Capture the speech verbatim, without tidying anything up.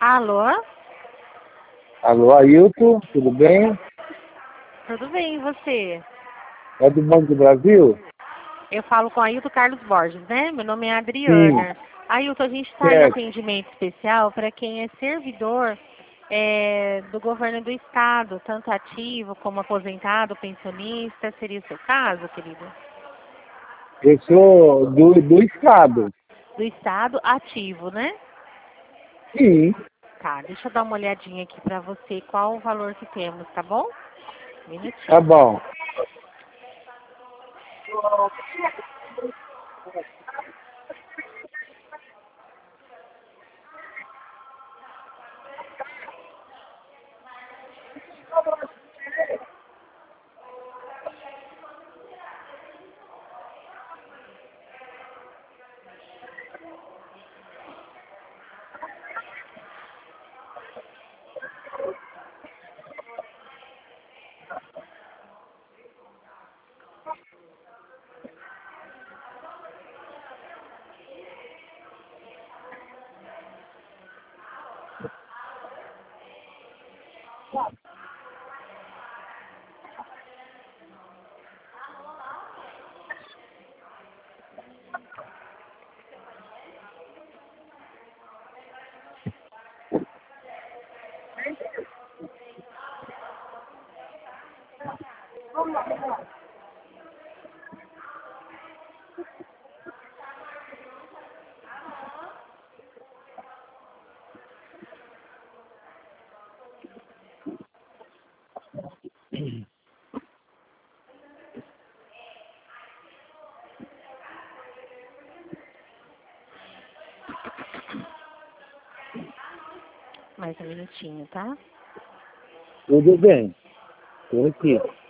Alô? Alô, Ailton, tudo bem? Tudo bem, e você? É do Banco do Brasil? Eu falo com a Ailton Carlos Borges, né? Meu nome é Sim, Adriana. Ailton, a gente está em certo. atendimento especial para quem é servidor é, do governo do estado, tanto ativo como aposentado, pensionista. Seria o seu caso, querido? Eu sou do, do Estado. Do estado ativo, né? Sim, Tá, deixa eu dar uma olhadinha aqui para você qual o valor que temos, tá bom? Um tá minutinho. bom. Mais um minutinho, tá? Tudo bem. Estou aqui.